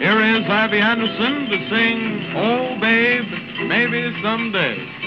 Here is Ivy Anderson to sing Oh Babe, Maybe Someday.